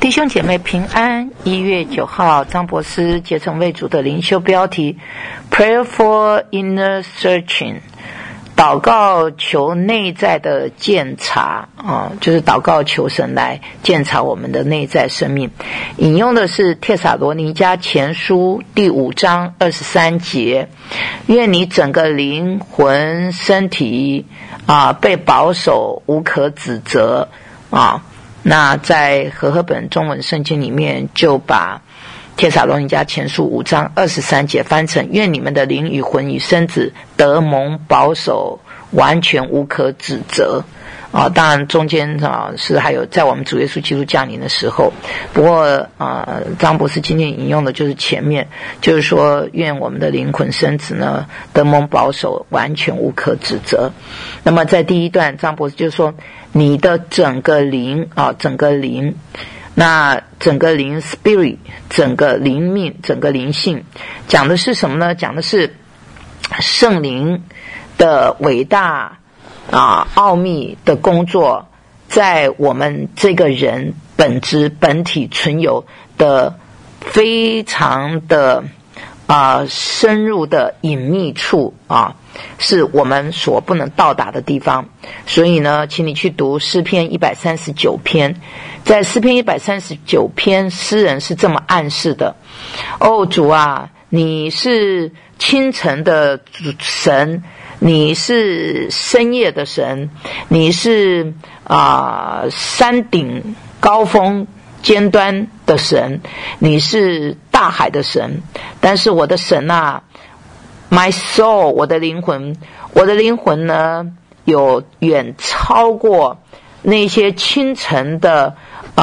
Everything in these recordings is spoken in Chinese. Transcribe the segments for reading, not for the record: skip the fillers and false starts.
弟兄姐妹平安。1月9号，张博士竭诚为主的灵修标题 Prayer for Inner Searching， 祷告求内在的鉴察就是祷告求神来鉴察我们的内在生命。引用的是帖撒罗尼迦前书第5章23节，愿你整个灵魂身体被保守，无可指责那在和合本中文圣经里面就把帖撒罗尼迦前书5章23节翻成愿你们的灵与魂与身子得蒙保守，完全无可指责当然中间是还有在我们主耶稣基督降临的时候，不过张博士今天引用的就是前面，就是说愿我们的灵魂身子呢得蒙保守，完全无可指责。那么在第一段张博士就说你的整个灵整个灵，那整个灵 spirit， 整个灵命，整个灵性，讲的是什么呢？讲的是圣灵的伟大奥秘的工作在我们这个人本质本体存有的非常的深入的隐秘处是我们所不能到达的地方。所以呢，请你去读诗篇139篇。在诗篇139篇，诗人是这么暗示的：主啊，你是清晨的神，你是深夜的神，你是山顶高峰尖端的神，你是大海的神。但是我的神My soul， 我的灵魂呢，有远超过那些清晨的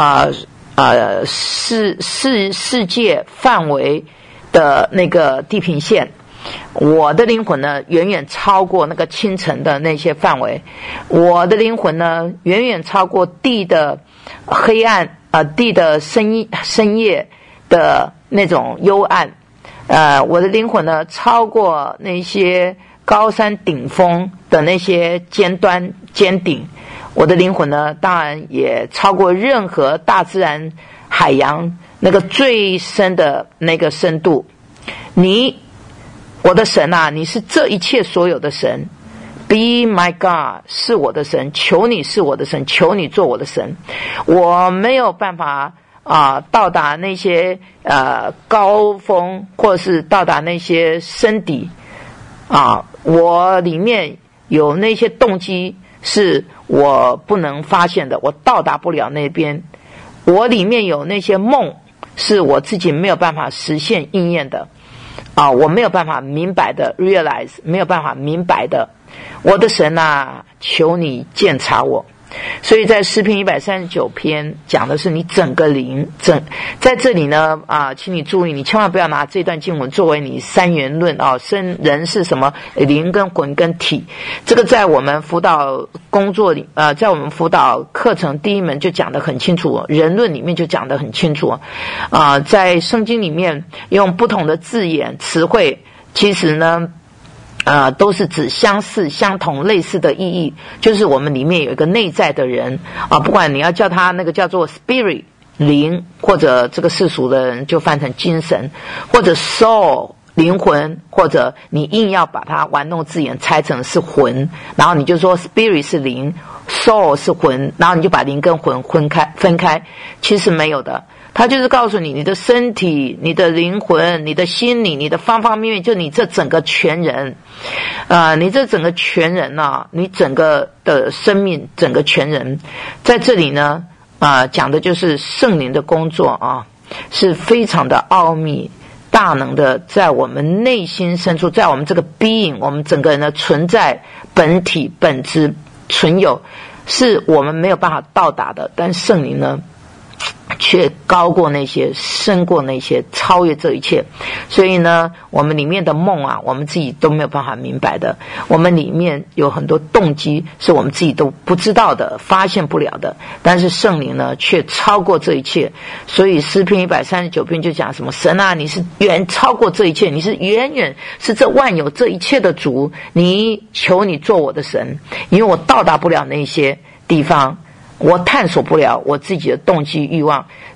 世界范围的那个地平线。我的灵魂呢，远远超过那个清晨的那些范围。我的灵魂呢，远远超过地的黑暗地的深夜的那种幽暗。我的灵魂呢，超过那些高山顶峰的那些尖顶。我的灵魂呢，当然也超过任何大自然海洋那个最深的那个深度。我的神你是这一切所有的神。Be my God， 是我的神，求你是我的神，求你做我的神。我没有办法到达那些高峰，或者是到达那些深底我里面有那些动机是我不能发现的，我到达不了那边。我里面有那些梦是我自己没有办法实现应验的我没有办法明白的 realize， 没有办法明白的。我的神求你鉴察我。所以在诗篇139篇讲的是你整个灵在这里呢请你注意，你千万不要拿这段经文作为你三元论人是什么，灵跟魂跟体。这个在我们辅导工作里在我们辅导课程第一门就讲得很清楚，人论里面就讲得很清楚在圣经里面用不同的字眼词汇，其实呢都是指相似相同类似的意义，就是我们里面有一个内在的人不管你要叫他那个叫做 spirit 灵，或者这个世俗的人就翻成精神，或者 soul 灵魂，或者你硬要把它玩弄字眼拆成是魂，然后你就说 spirit 是灵， soul 是魂，然后你就把灵跟魂分开，其实没有的。他就是告诉你，你的身体，你的灵魂，你的心理，你的方方面面，就你这整个全人你这整个全人你整个的生命，整个全人在这里呢讲的就是圣灵的工作是非常的奥秘大能的，在我们内心深处，在我们这个 being， 我们整个人的存在本体本质存有，是我们没有办法到达的。但圣灵呢却高过那些，胜过那些，超越这一切。所以呢，我们里面的梦我们自己都没有办法明白的，我们里面有很多动机是我们自己都不知道的，发现不了的，但是圣灵呢却超过这一切。所以诗篇139篇就讲什么，神你是远超过这一切，你是远远是这万有这一切的主，你求你做我的神，因为我到达不了那些地方，我探索不了我自己的动机欲望，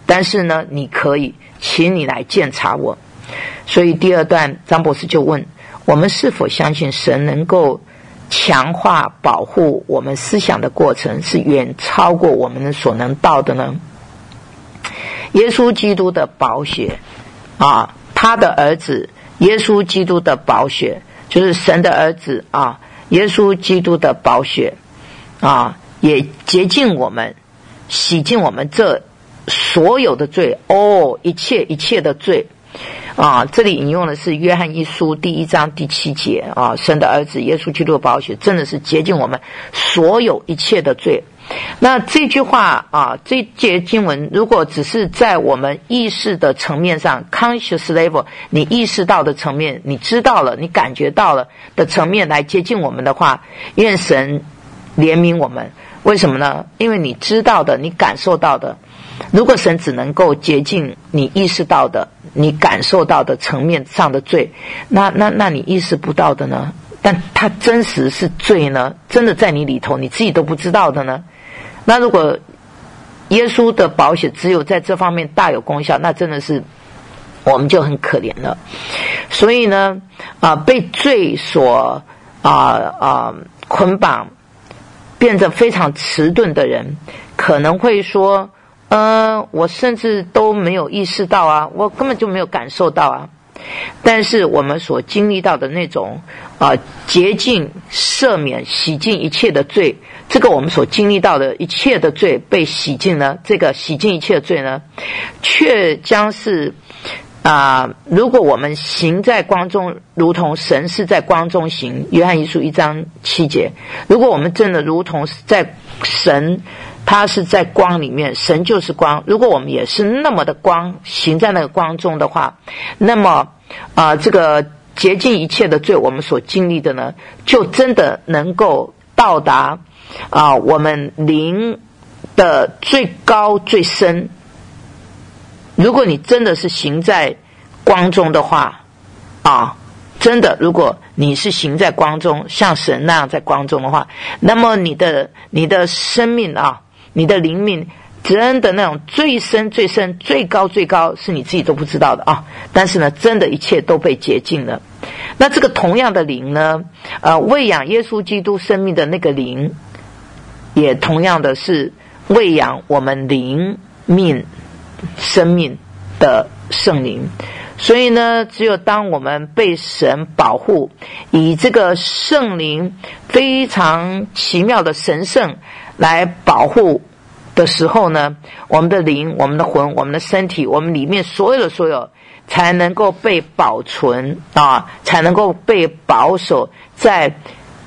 但是呢，你可以，请你来鉴察我。所以第二段张博士就问，我们是否相信神能够强化保护我们思想的过程是远超过我们所能到的呢？耶稣基督的宝血他的儿子耶稣基督的宝血，就是神的儿子耶稣基督的宝血也洁净我们，洗净我们这所有的罪，一切的罪这里引用的是约翰一书第1章第7节神的儿子耶稣基督的宝血真的是洁净我们所有一切的罪。那这句话这节经文如果只是在我们意识的层面上 conscious level， 你意识到的层面，你知道了，你感觉到了的层面来接近我们的话，愿神怜悯我们。为什么呢？因为你知道的，你感受到的，如果神只能够洁净你意识到的，你感受到的层面上的罪，那你意识不到的呢？但它真实是罪呢？真的在你里头，你自己都不知道的呢？那如果耶稣的宝血只有在这方面大有功效，那真的是我们就很可怜了。所以呢被罪所捆绑，变得非常迟钝的人，可能会说我甚至都没有意识到我根本就没有感受到但是我们所经历到的那种洁净、赦免、洗净一切的罪，这个我们所经历到的一切的罪被洗净呢，这个洗净一切的罪呢，却将是如果我们行在光中，如同神是在光中行，约翰一书1章7节，如果我们真的如同在神他是在光里面，神就是光，如果我们也是那么的光，行在那个光中的话，那么这个洁净一切的罪，我们所经历的呢，就真的能够到达我们灵的最高最深。如果你真的是行在光中的话真的，如果你是行在光中，像神那样在光中的话，那么你的生命你的灵命真的那种最深最深最高最高是你自己都不知道的但是呢，真的一切都被洁净了。那这个同样的灵呢喂养耶稣基督生命的那个灵，也同样的是喂养我们灵命生命的圣灵。所以呢，只有当我们被神保护，以这个圣灵非常奇妙的神圣来保护的时候呢，我们的灵、我们的魂、我们的身体、我们里面所有的所有才能够被保存才能够被保守在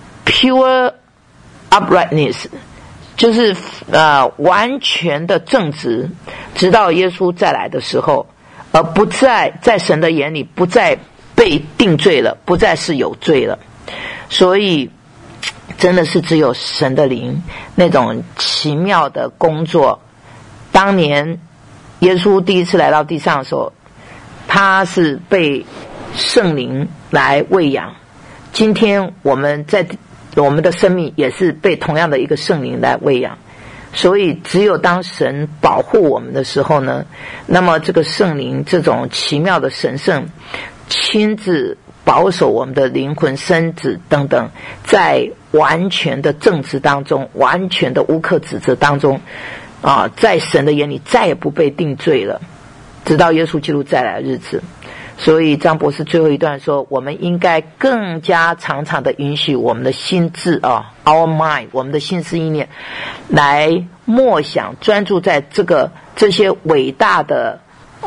pure uprightness， 就是完全的正直，直到耶稣再来的时候，而不再在神的眼里不再被定罪了，不再是有罪了。所以真的是只有神的灵那种奇妙的工作。当年耶稣第一次来到地上的时候，他是被圣灵来喂养，今天我们的生命也是被同样的一个圣灵来喂养。所以只有当神保护我们的时候呢，那么这个圣灵这种奇妙的神圣亲自保守我们的灵魂身子等等，在完全的正直当中，完全的无可指责当中在神的眼里再也不被定罪了，直到耶稣基督再来的日子。所以张博士最后一段说，我们应该更加常常的允许我们的心智our mind， 我们的心思意念来默想，专注在这些伟大的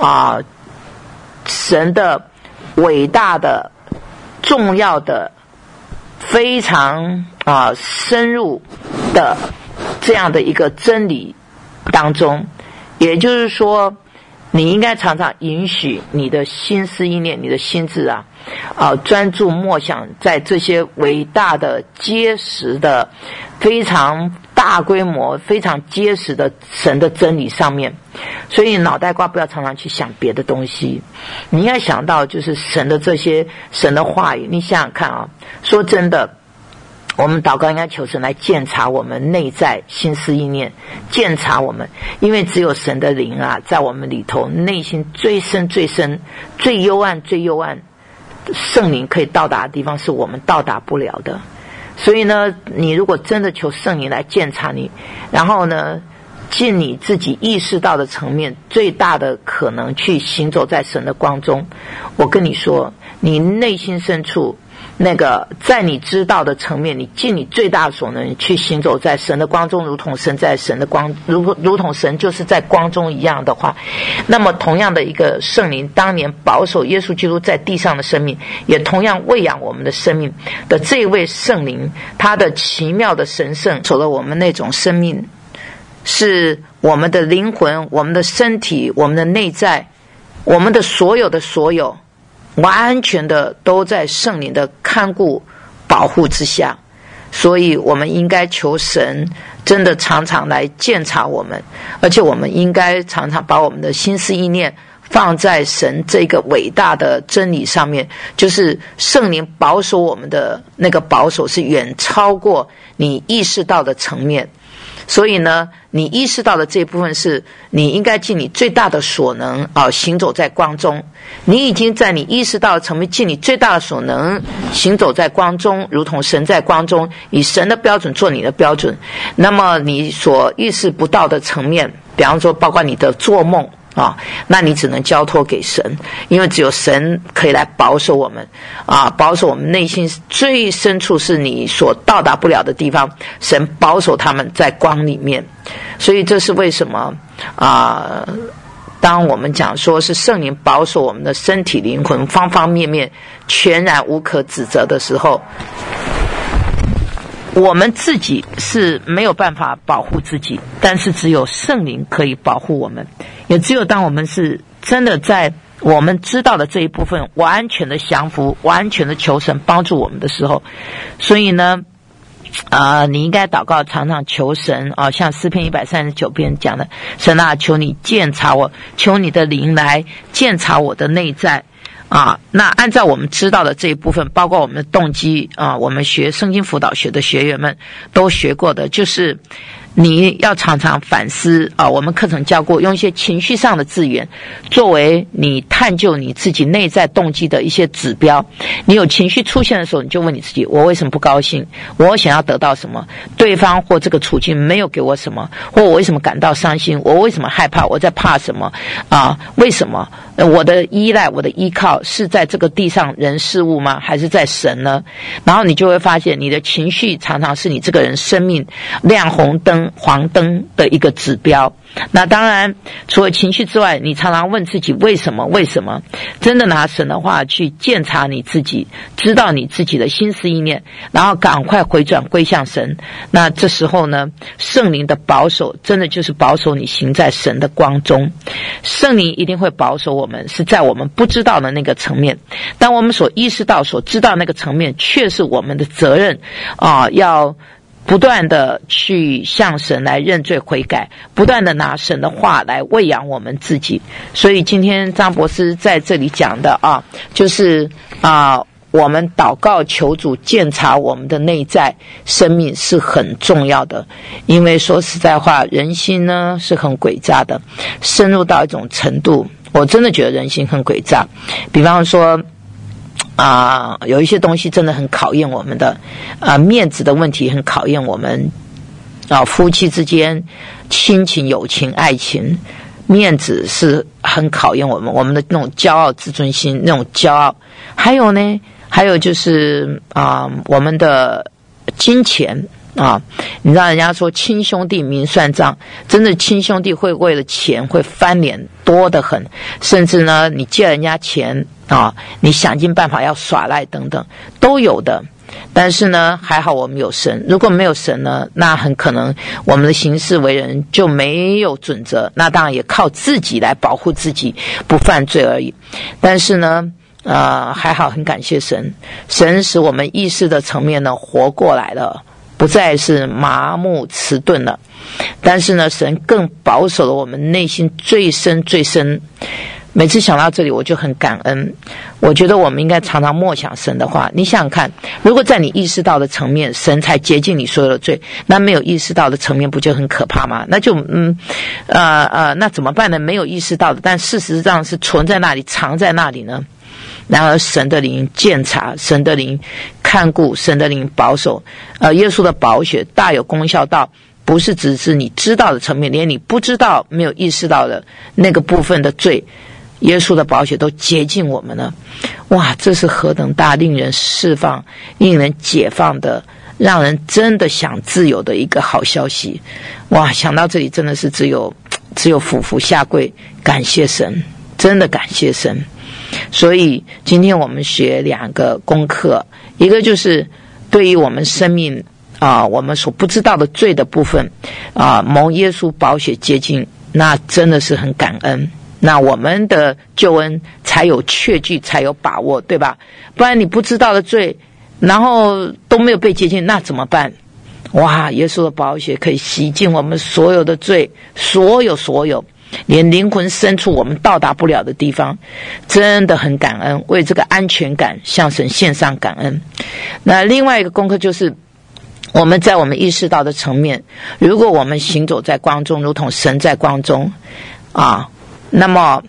神的伟大的重要的非常深入的这样的一个真理当中。也就是说，你应该常常允许你的心思意念，你的心智专注默想在这些伟大的结实的非常大规模非常结实的神的真理上面。所以脑袋瓜不要常常去想别的东西，你应该想到就是神的这些神的话语。你想想看说真的， 我们祷告应该求神来鉴察我们内在心思意念，鉴察我们，因为只有神的灵啊，在我们里头内心最深最深最幽暗最幽暗，圣灵可以到达的地方是我们到达不了的。所以呢，你如果真的求圣灵来鉴察你，然后呢尽你自己意识到的层面最大的可能去行走在神的光中，我跟你说，你内心深处那个在你知道的层面，你尽你最大所能去行走在神的光中，如同神在神的光，如同神就是在光中一样的话，那么同样的一个圣灵当年保守耶稣基督在地上的生命，也同样喂养我们的生命的这一位圣灵，他的奇妙的神圣守了我们那种生命，是我们的灵魂，我们的身体，我们的内在，我们的所有的所有完全的都在圣灵的看顾保护之下。所以我们应该求神真的常常来鉴察我们，而且我们应该常常把我们的心思意念放在神这个伟大的真理上面，就是圣灵保守我们的那个保守是远超过你意识到的层面。所以呢，你意识到的这一部分是你应该尽你最大的所能行走在光中。你已经在你意识到的层面尽你最大的所能行走在光中，如同神在光中，以神的标准做你的标准。那么你所意识不到的层面，比方说包括你的做梦那你只能交托给神，因为只有神可以来保守我们保守我们内心最深处是你所到达不了的地方，神保守他们在光里面。所以这是为什么当我们讲说是圣灵保守我们的身体灵魂方方面面全然无可指责的时候，我们自己是没有办法保护自己，但是只有圣灵可以保护我们。也只有当我们是真的在我们知道的这一部分完全的降服，完全的求神帮助我们的时候，所以呢你应该祷告常常求神像诗篇139篇讲的，神啊，求你鉴察我，求你的灵来鉴察我的内在那按照我们知道的这一部分，包括我们的动机我们学圣经辅导学的学员们都学过的，就是你要常常反思我们课程教过，用一些情绪上的字眼作为你探究你自己内在动机的一些指标。你有情绪出现的时候，你就问你自己，我为什么不高兴？我想要得到什么？对方或这个处境没有给我什么？或我为什么感到伤心？我为什么害怕？我在怕什么为什么我的依赖，我的依靠是在这个地上人事物吗？还是在神呢？然后你就会发现你的情绪常常是你这个人生命亮红灯黄灯的一个指标。那当然除了情绪之外，你常常问自己为什么真的拿神的话去鉴察你自己，知道你自己的心思意念，然后赶快回转归向神。那这时候呢，圣灵的保守真的就是保守你行在神的光中。圣灵一定会保守我们，是在我们不知道的那个层面，当我们所意识到所知道那个层面却是我们的责任要不断的去向神来认罪悔改，不断的拿神的话来喂养我们自己。所以今天张博士在这里讲的就是我们祷告求主鉴察我们的内在生命是很重要的。因为说实在话，人心呢是很诡诈的，深入到一种程度，我真的觉得人心很诡诈。比方说有一些东西真的很考验我们的面子的问题很考验我们夫妻之间亲情友情爱情，面子是很考验我们的那种骄傲自尊心，那种骄傲。还有就是我们的金钱你知道人家说亲兄弟明算账，真的亲兄弟会为了钱会翻脸多得很，甚至呢你借人家钱你想尽办法要耍赖等等都有的。但是呢还好我们有神，如果没有神呢，那很可能我们的行事为人就没有准则，那当然也靠自己来保护自己不犯罪而已。但是呢还好很感谢神，神使我们意识的层面呢活过来了，不再是麻木迟钝了。但是呢神更保守了我们内心最深最深每次想到这里我就很感恩。我觉得我们应该常常默想神的话。你想想看，如果在你意识到的层面神才洁净你所有的罪，那没有意识到的层面不就很可怕吗？那就那怎么办呢？没有意识到的，但事实上是存在那里，藏在那里呢。然而神的灵鉴察，神的灵看顾，神的灵保守。耶稣的宝血大有功效到不是只是你知道的层面，连你不知道没有意识到的那个部分的罪，耶稣的宝血都洁净我们了。哇，这是何等大，令人释放，令人解放的，让人真的想自由的一个好消息。哇，想到这里真的是只有俯伏下跪感谢神，真的感谢神。所以今天我们学2个功课，一个就是对于我们生命我们所不知道的罪的部分蒙耶稣宝血洁净，那真的是很感恩，那我们的救恩才有确据，才有把握，对吧？不然你不知道的罪然后都没有被洁净，那怎么办？哇，耶稣的宝血可以洗净我们所有的罪，所有连灵魂深处我们到达不了的地方，真的很感恩，为这个安全感向神献上感恩。那另外一个功课就是我们在我们意识到的层面，如果我们行走在光中如同神在光中那么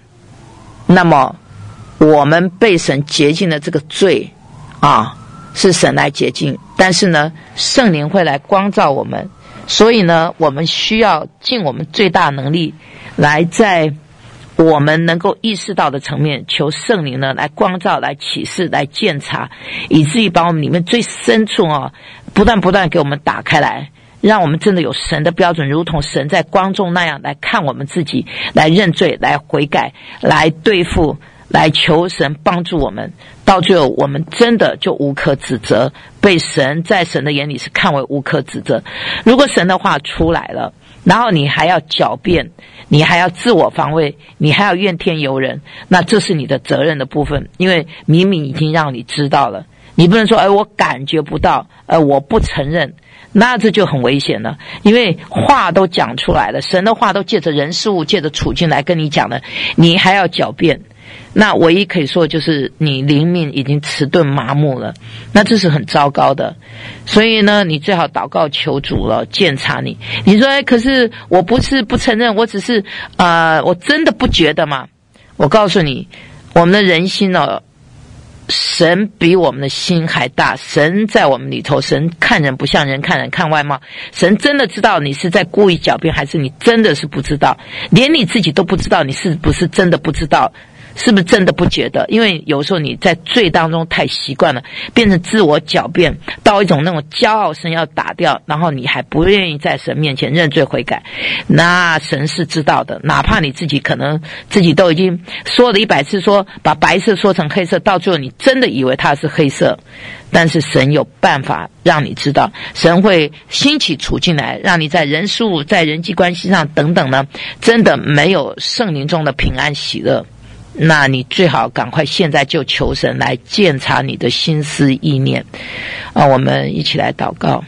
我们被神洁净的这个罪是神来洁净，但是呢圣灵会来光照我们，所以呢我们需要尽我们最大能力来在我们能够意识到的层面求圣灵呢来光照，来启示，来鉴察，以至于把我们里面最深处不断给我们打开来，让我们真的有神的标准，如同神在光中那样来看我们自己，来认罪，来悔改，来对付，来求神帮助我们，到最后我们真的就无可指责，被神在神的眼里是看为无可指责。如果神的话出来了，然后你还要狡辩，你还要自我防卫，你还要怨天尤人，那这是你的责任的部分，因为明明已经让你知道了，你不能说我感觉不到，我不承认，那这就很危险了。因为话都讲出来了，神的话都借着人事物，借着处境来跟你讲了，你还要狡辩，那唯一可以说就是你灵命已经迟钝麻木了，那这是很糟糕的。所以呢你最好祷告求主了鉴察你。你说可是我不是不承认，我只是我真的不觉得嘛。我告诉你，我们的人心神比我们的心还大，神在我们里头，神看人不像人看人，看外貌，神真的知道你是在故意狡辩，还是你真的是不知道，连你自己都不知道你是不是真的不知道，是不是真的不觉得？因为有时候你在罪当中太习惯了，变成自我狡辩，到一种那种骄傲神要打掉，然后你还不愿意在神面前认罪悔改，那神是知道的。哪怕你自己可能自己都已经说了100次，说把白色说成黑色，到最后你真的以为它是黑色，但是神有办法让你知道，神会兴起处境来，让你在人事物，在人际关系上等等呢，真的没有圣灵中的平安喜乐。那你最好赶快现在就求神来鉴察你的心思意念我们一起来祷告。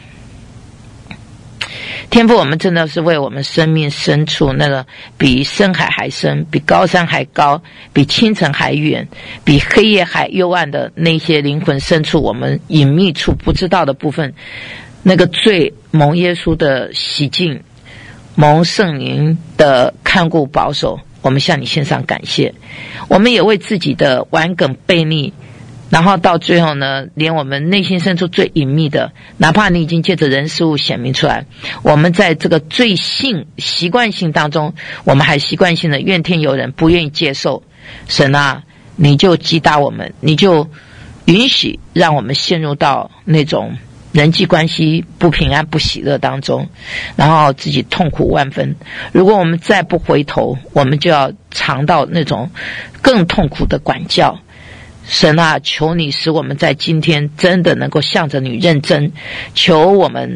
天父，我们真的是为我们生命深处那个比深海还深，比高山还高，比清晨还远，比黑夜还幽暗的那些灵魂深处，我们隐秘处不知道的部分，那个罪蒙耶稣的洗净，蒙圣灵的看顾保守，我们向你献上感谢。我们也为自己的顽梗悖逆，然后到最后呢，连我们内心深处最隐秘的，哪怕你已经借着人事物显明出来，我们在这个罪性习惯性当中，我们还习惯性的怨天尤人，不愿意接受。神啊，你就击打我们，你就允许让我们陷入到那种人际关系不平安不喜乐当中，然后自己痛苦万分。如果我们再不回头，我们就要尝到那种更痛苦的管教。神啊，求你使我们在今天真的能够向着你认真，求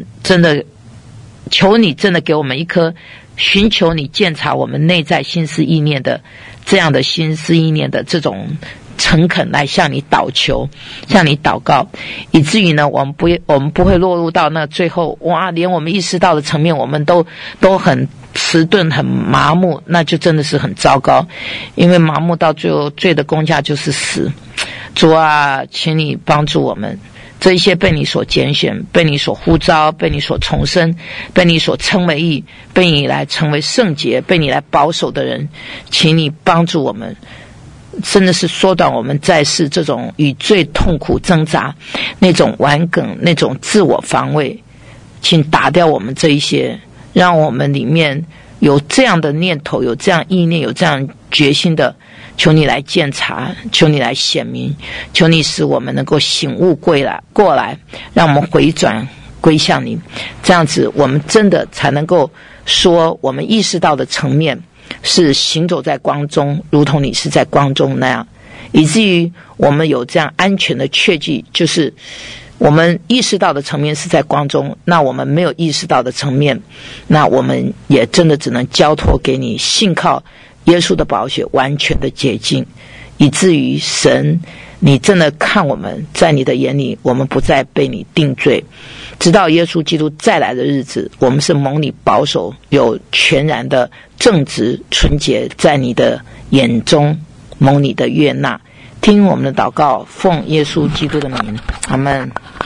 你真的给我们一颗寻求你鉴察我们内在心思意念的这样的心思意念的这种诚恳来向你祷求，向你祷告，以至于呢我们不会落入到那最后连我们意识到的层面我们都很迟钝、很麻木，那就真的是很糟糕，因为麻木到最后罪的工价就是死。主啊，请你帮助我们，这一些被你所拣选、被你所呼召、被你所重生、被你所称为义、被你来成为圣洁、被你来保守的人，请你帮助我们，真的是缩短我们在世这种与罪痛苦挣扎，那种顽梗，那种自我防卫，请打掉我们这一些，让我们里面有这样的念头，有这样意念，有这样决心的，求你来鉴察，求你来显明，求你使我们能够醒悟过来，让我们回转归向你，这样子我们真的才能够说我们意识到的层面是行走在光中，如同你是在光中那样，以至于我们有这样安全的确据，就是我们意识到的层面是在光中，那我们没有意识到的层面，那我们也真的只能交托给你，信靠耶稣的宝血完全的洁净，以至于神你真的看我们，在你的眼里我们不再被你定罪，直到耶稣基督再来的日子，我们是蒙你保守，有全然的正直纯洁，在你的眼中蒙你的悦纳。听我们的祷告，奉耶稣基督的名，阿们。